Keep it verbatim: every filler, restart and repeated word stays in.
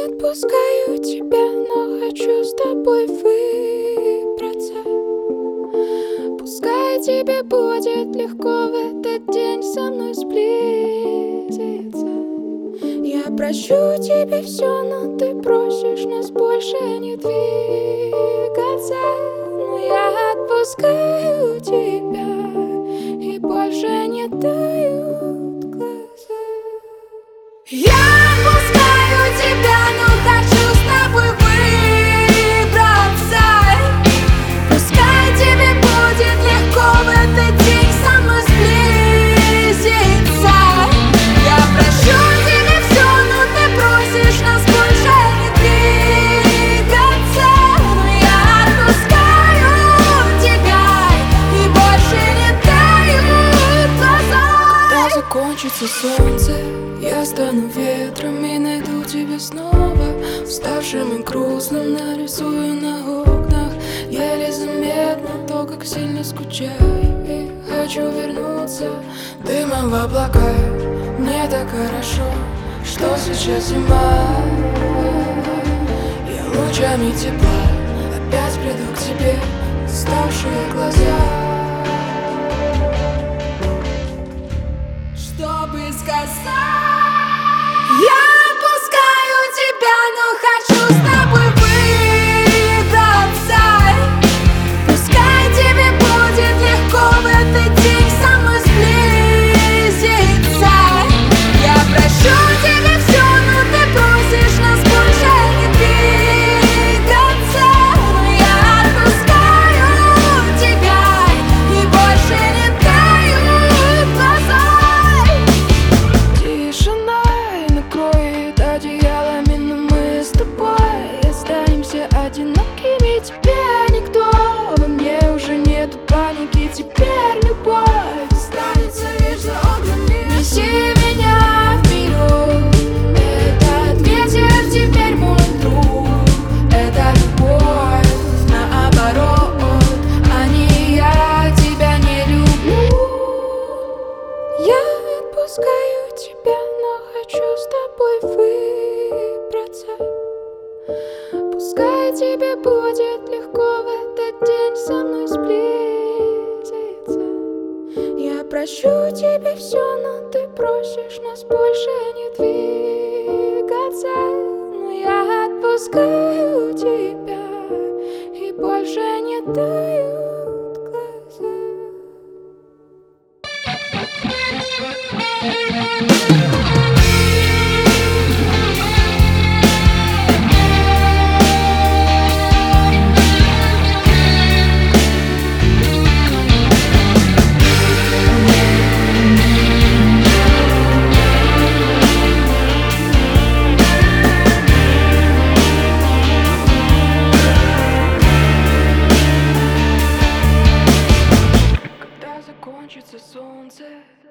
отпускаю тебя, но хочу с тобой выбраться. Пускай тебе будет легко в этот день со мной сблизиться. Я прощу тебе все, но ты просишь нас больше не двигаться. Но я отпускаю тебя, и больше не тают глаза. Я отпускаю тебя, но хочу с тобой выбраться. Пускай тебе будет легко в этот день со мной сблизиться. Я прощу тебе все, но ты просишь нас больше не двигаться. Но я отпускаю тебя, и больше не тают глаза. Когда закончится солнце, я стану ветром и найду тебя снова. Уставшим и грустным нарисую на окнах еле заметно то, как сильно скучаю. И хочу вернуться дымом в облака. Мне так хорошо, что сейчас зима. Я лучами тепла опять приду к тебе, уставшие глаза, чтобы сказать: я отпускаю тебя, но хочу с тобой выбраться. Пускай тебе будет легко в этот день со мной сблизиться. Я прощу тебе все, но ты просишь нас больше не двигаться. Но я отпускаю тебя, и больше не тают глаза. Тишина накроет одеялами, но мы с тобой останемся одинокими. Теперь никто во мне уже нету паники. Теперь любовь останется лишь за окнами. Неси меня вперед, этот ветер теперь мой друг. Это любовь наоборот, а не я тебя не люблю. Я отпускаю тебя, но хочу с тобой выбраться. Пускай тебе будет легко в этот день со мной сблизиться. Я прощу тебе все, но ты просишь нас больше не двигаться. Но я отпускаю тебя, и больше не тают глаза. Когда закончится солнце,